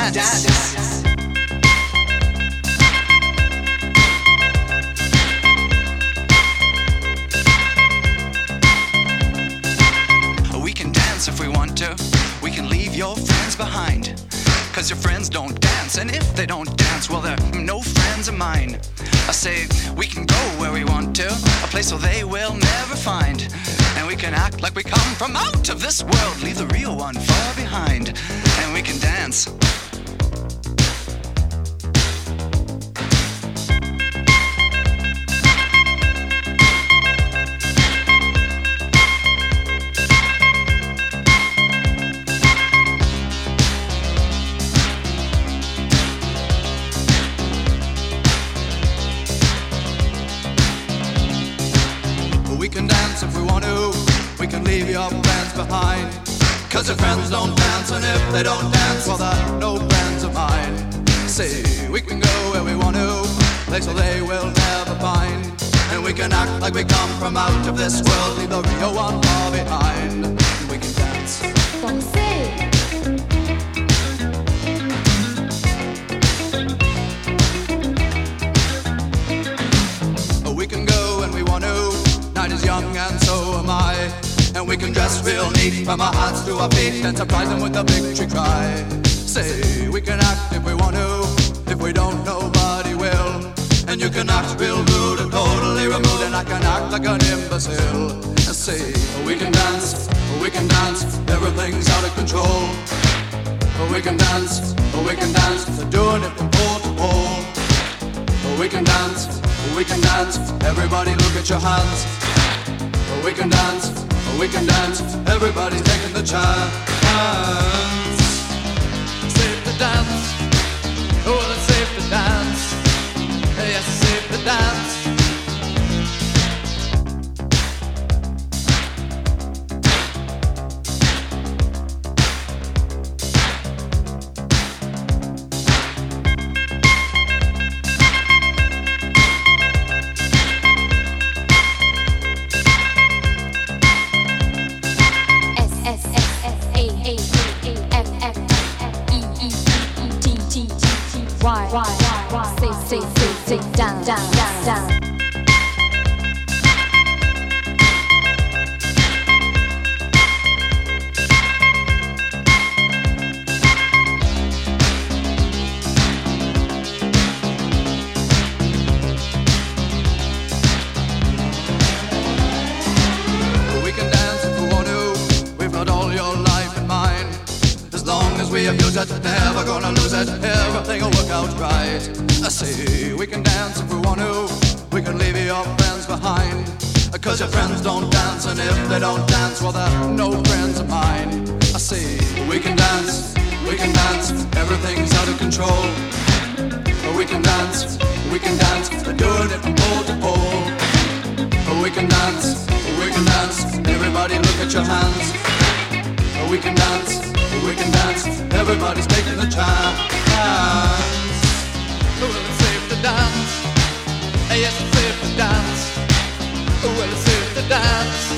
dance. We can dance if we want to. We can leave your friends behind. 'Cause your friends don't dance, and if they don't dance, well, they're no friends of mine. I say we can go where we want to, a place where they will never find. And we can act like we come from out of this world, leave the real one far behind. And we can dance. We can dance if we want to. We can leave your friends behind. 'Cause your friends don't dance, and if they don't dance, well, they're no friends of mine. Say, we can go where we want to, place where they will never find. And we can act like we come from out of this world, leave the real one far behind. We can dance. We can go when we want to. Night is young and so am I. And we can dress real neat from our hearts to our feet and surprise them with a victory cry. Say, we can act if we want to. If we don't, nobody will. And you can act real rude and totally removed, and I can act like an imbecile. And say, we can dance, everything's out of control. We can dance, they're doing it from pole to pole. We can dance, everybody look at your hands. We can dance, everybody's taking the chance. Safe to dance, oh, it's safe to dance. Yes, it's safe to dance. Say, down, down, down, down. We can dance if we want to. We've got all your life in mind. As long as we abuse it, never gonna lose it. Everything will work out right. I say we can dance if we want to. We can leave your friends behind. 'Cause your friends don't dance, and if they don't dance, well, they're no friends of mine. I say we can dance, everything's out of control. We can dance, they're doing it from pole to pole. We can dance, everybody look at your hands. We can dance, everybody's taking the chance. Well, it's safe to dance. Yes, it's safe to dance. Well, it's safe to dance.